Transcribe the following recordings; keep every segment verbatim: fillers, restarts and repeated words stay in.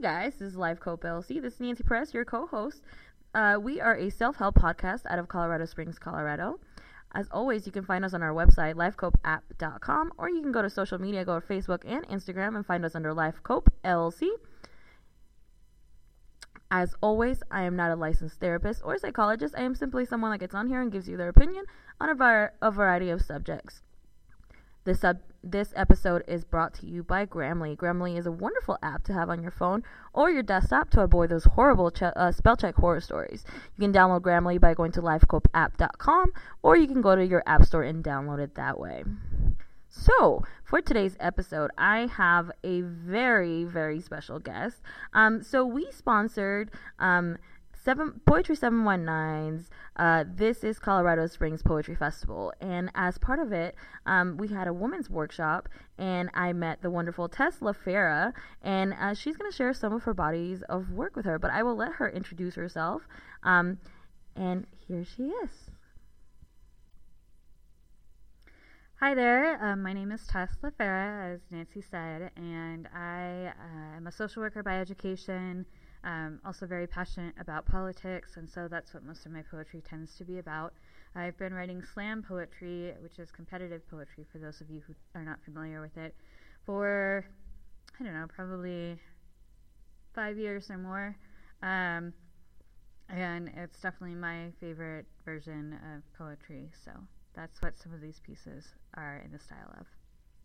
guys, this is Life Cope L C. This is Nancy Press, your co-host. Uh, we are a self-help podcast out of Colorado Springs, Colorado. As always, you can find us on our website, life cope app dot com, or you can go to social media, go to Facebook and Instagram, and find us under Life Cope L C. As always, I am not a licensed therapist or psychologist. I am simply someone that gets on here and gives you their opinion on a, var- a variety of subjects. This sub- this episode is brought to you by Grammarly. Grammarly is a wonderful app to have on your phone or your desktop to avoid those horrible ch- uh, spell check horror stories. You can download Grammarly by going to life cope app dot com, or you can go to your app store and download it that way. So, for today's episode, I have a very, very special guest. Um, so we sponsored um, Seven Poetry seven one nine's. Uh, this is Colorado Springs Poetry Festival, and as part of it, um, we had a women's workshop, and I met the wonderful Tess LaFera, and uh, she's going to share some of her bodies of work with her. But I will let her introduce herself, um, and here she is. Hi there, um, my name is Tess LaFera, as Nancy said, and I uh, am a social worker by education. Um, also very passionate about politics, and so that's what most of my poetry tends to be about. I've been writing slam poetry, which is competitive poetry for those of you who are not familiar with it, for, I don't know, probably five years or more. Um, and it's definitely my favorite version of poetry, so that's what some of these pieces are in the style of.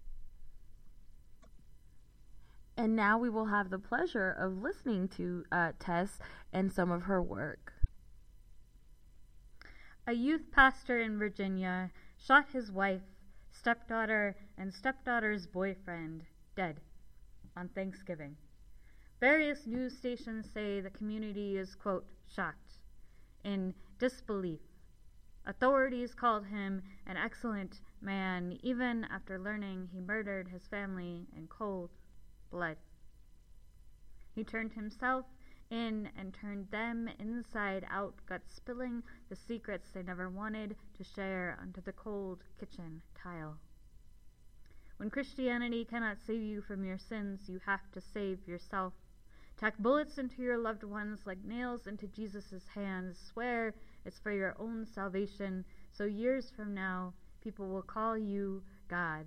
And now we will have the pleasure of listening to uh, Tess and some of her work. A youth pastor in Virginia shot his wife, stepdaughter, and stepdaughter's boyfriend dead on Thanksgiving. Various news stations say the community is, quote, shocked, in disbelief. Authorities called him an excellent man, even after learning he murdered his family in cold blood. He turned himself in and turned them inside out, gut spilling the secrets they never wanted to share onto the cold kitchen tile. When Christianity cannot save you from your sins, you have to save yourself. Tack bullets into your loved ones like nails into Jesus' hands. Swear it's for your own salvation, so years from now, people will call you God.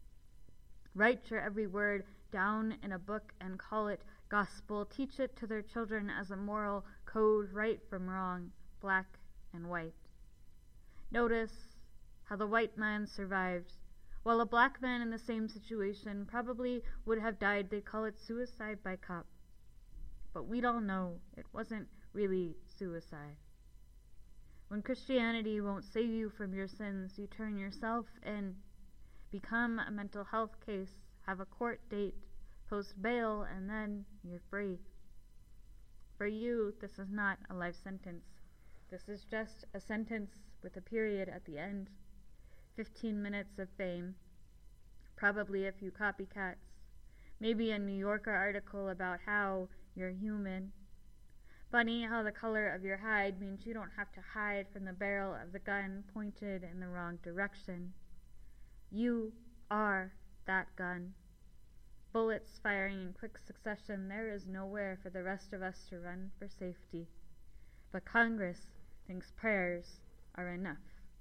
Write your every word down in a book and call it gospel. Teach it to their children as a moral code, right from wrong, black and white. Notice how the white man survived. While a black man in the same situation probably would have died, they'd call it suicide by cop. But we'd all know it wasn't really suicide. When Christianity won't save you from your sins, you turn yourself in, become a mental health case, have a court date, post bail, and then you're free. For you, this is not a life sentence. This is just a sentence with a period at the end. Fifteen minutes of fame. Probably a few copycats. Maybe a New Yorker article about how you're human. Funny how the color of your hide means you don't have to hide from the barrel of the gun pointed in the wrong direction. You are that gun. Bullets firing in quick succession, there is nowhere for the rest of us to run for safety. But Congress thinks prayers are enough.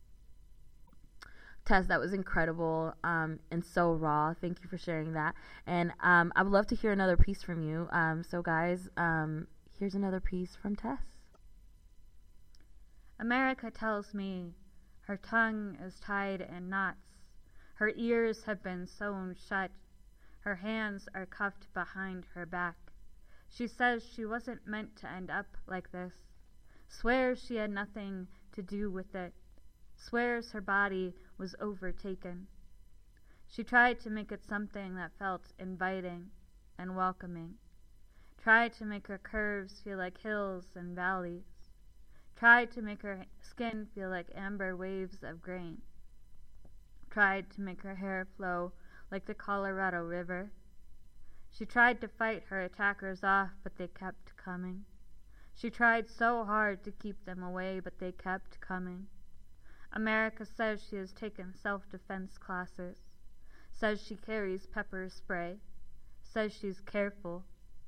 Tess, that was incredible um, and so raw. Thank you for sharing that. And um, I would love to hear another piece from you. Um, so, guys, um, here's another piece from Tess. America tells me her tongue is tied in knots. Her ears have been sewn shut. Her hands are cuffed behind her back. She says she wasn't meant to end up like this. Swears she had nothing to do with it. Swears her body was overtaken. She tried to make it something that felt inviting and welcoming. Tried to make her curves feel like hills and valleys. Tried to make her skin feel like amber waves of grain. Tried to make her hair flow like the Colorado River. She tried to fight her attackers off, but they kept coming. She tried so hard to keep them away, but they kept coming. America says she has taken self-defense classes, says she carries pepper spray, says she's careful,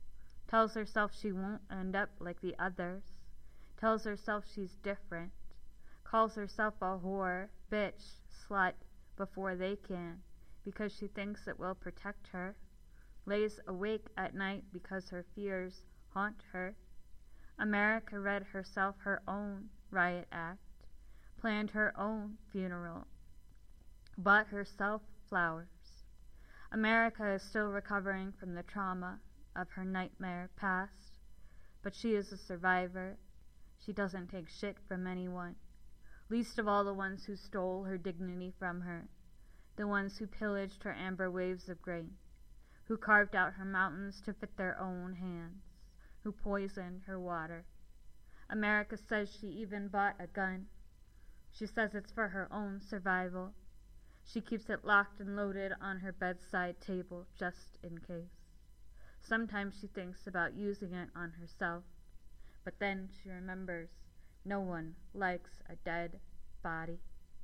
tells herself she won't end up like the others, tells herself she's different, calls herself a whore, bitch, slut before they can, because she thinks it will protect her, lays awake at night because her fears haunt her. America read herself her own riot act, planned her own funeral, bought herself flowers. America is still recovering from the trauma of her nightmare past, but she is a survivor. She doesn't take shit from anyone, least of all the ones who stole her dignity from her, the ones who pillaged her amber waves of grain, who carved out her mountains to fit their own hands, who poisoned her water. America says she even bought a gun. She says it's for her own survival. She keeps it locked and loaded on her bedside table just in case. Sometimes she thinks about using it on herself, but then she remembers no one likes a dead body.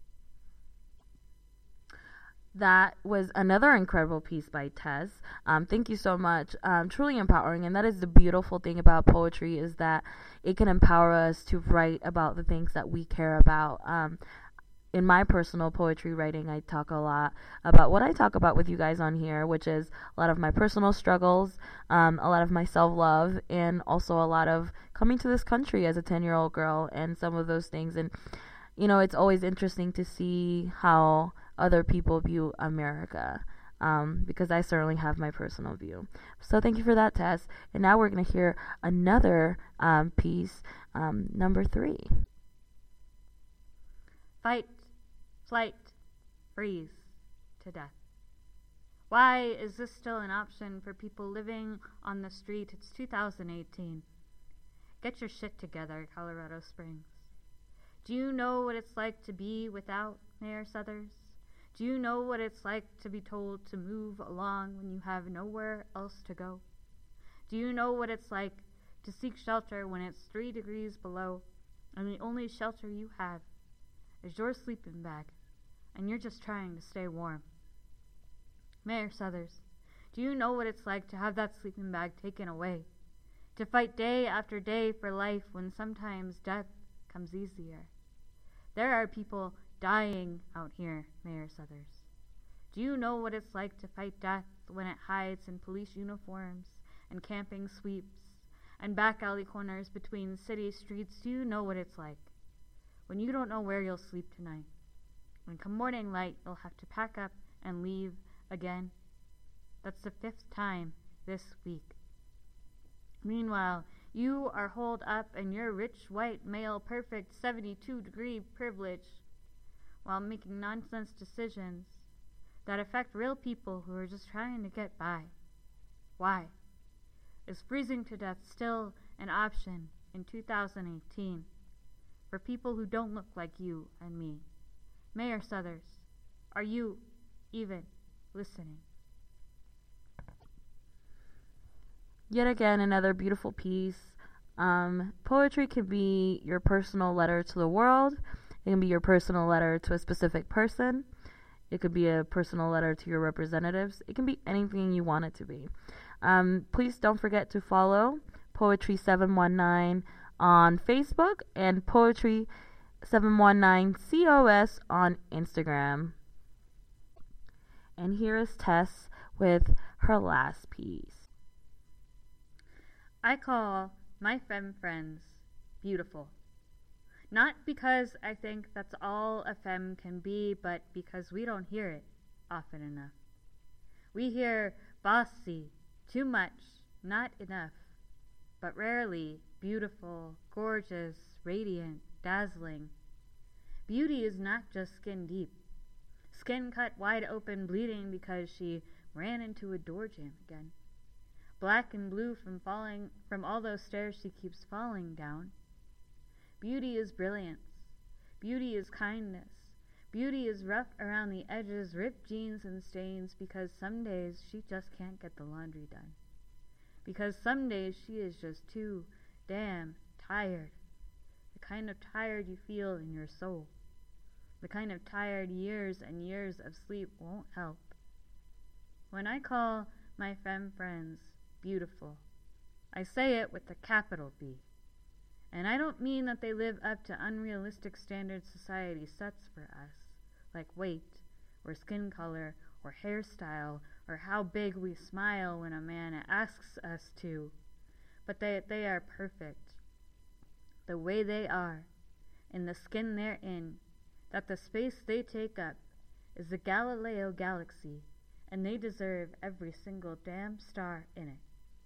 That was another incredible piece by Tess. Um, thank you so much. Um, truly empowering, and that is the beautiful thing about poetry, is that it can empower us to write about the things that we care about. Um, in my personal poetry writing, I talk a lot about what I talk about with you guys on here, which is a lot of my personal struggles, um, a lot of my self-love, and also a lot of coming to this country as a ten-year-old girl and some of those things. And, you know, it's always interesting to see how other people view America, um, because I certainly have my personal view. So thank you for that, Tess. And now we're going to hear another um, piece, um, number three. Fight, flight, freeze to death. Why is this still an option for people living on the street? It's two thousand eighteen. Get your shit together, Colorado Springs. Do you know what it's like to be without Mayor Suthers? Do you know what it's like to be told to move along when you have nowhere else to go? Do you know what it's like to seek shelter when it's three degrees below and the only shelter you have is your sleeping bag and you're just trying to stay warm? Mayor Suthers, do you know what it's like to have that sleeping bag taken away? To fight day after day for life when sometimes death comes easier? There are people dying out here, Mayor Suthers. Do you know what it's like to fight death when it hides in police uniforms and camping sweeps and back alley corners between city streets? Do you know what it's like when you don't know where you'll sleep tonight? When come morning light, you'll have to pack up and leave again? That's the fifth time this week. Meanwhile, you are holed up in your rich, white, male, perfect seventy-two degree privilege while making nonsense decisions that affect real people who are just trying to get by. Why? Is freezing to death still an option in two thousand eighteen for people who don't look like you and me? Mayor Suthers, are you even listening? Yet again, another beautiful piece. Um, poetry can be your personal letter to the world. It can be your personal letter to a specific person. It could be a personal letter to your representatives. It can be anything you want it to be. Um, please don't forget to follow Poetry seven one nine on Facebook and Poetry seven one nine C O S on Instagram. And here is Tess with her last piece. I call my femme friends beautiful. Not because I think that's all a femme can be, but because we don't hear it often enough. We hear bossy, too much, not enough, but rarely beautiful, gorgeous, radiant, dazzling. Beauty is not just skin deep, skin cut wide open, bleeding because she ran into a door jamb again. Black and blue from falling from all those stairs she keeps falling down. Beauty is brilliance. Beauty is kindness. Beauty is rough around the edges, ripped jeans and stains, because some days she just can't get the laundry done. Because some days she is just too damn tired. The kind of tired you feel in your soul. The kind of tired years and years of sleep won't help. When I call my femme friends beautiful, I say it with a capital B. And I don't mean that they live up to unrealistic standards society sets for us, like weight, or skin color, or hairstyle, or how big we smile when a man asks us to. But they, they are perfect, the way they are, in the skin they're in, that the space they take up is the Galileo galaxy, and they deserve every single damn star in it.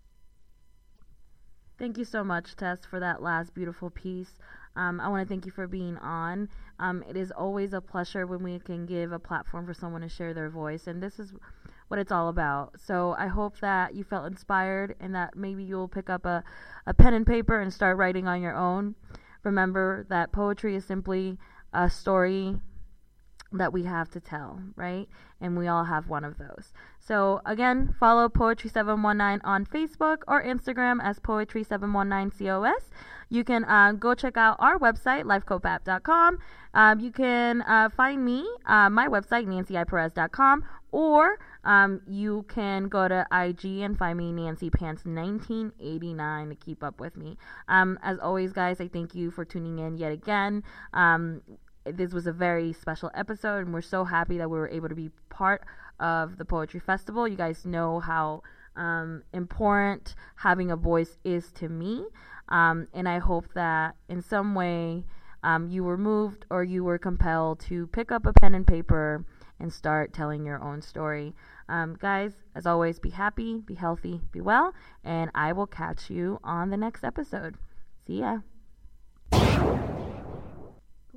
Thank you so much, Tess, for that last beautiful piece. Um, I want to thank you for being on. Um, it is always a pleasure when we can give a platform for someone to share their voice, and this is what it's all about. So I hope that you felt inspired and that maybe you'll pick up a, a pen and paper and start writing on your own. Remember that poetry is simply a story that we have to tell, right? And we all have one of those. So again, follow Poetry seven one nine on Facebook or Instagram as Poetry seven one nine C O S. You can uh, go check out our website, lifecope app dot com. Um, you can uh, find me, uh, my website, nancy i perez dot com, or um, you can go to I G and find me, Nancy Pants nineteen eighty-nine, to keep up with me. Um, as always, guys, I thank you for tuning in yet again. Um, This was a very special episode, and we're so happy that we were able to be part of the Poetry Festival. You guys know how um, important having a voice is to me, um, and I hope that in some way um, you were moved or you were compelled to pick up a pen and paper and start telling your own story. Um, guys, as always, be happy, be healthy, be well, and I will catch you on the next episode. See ya.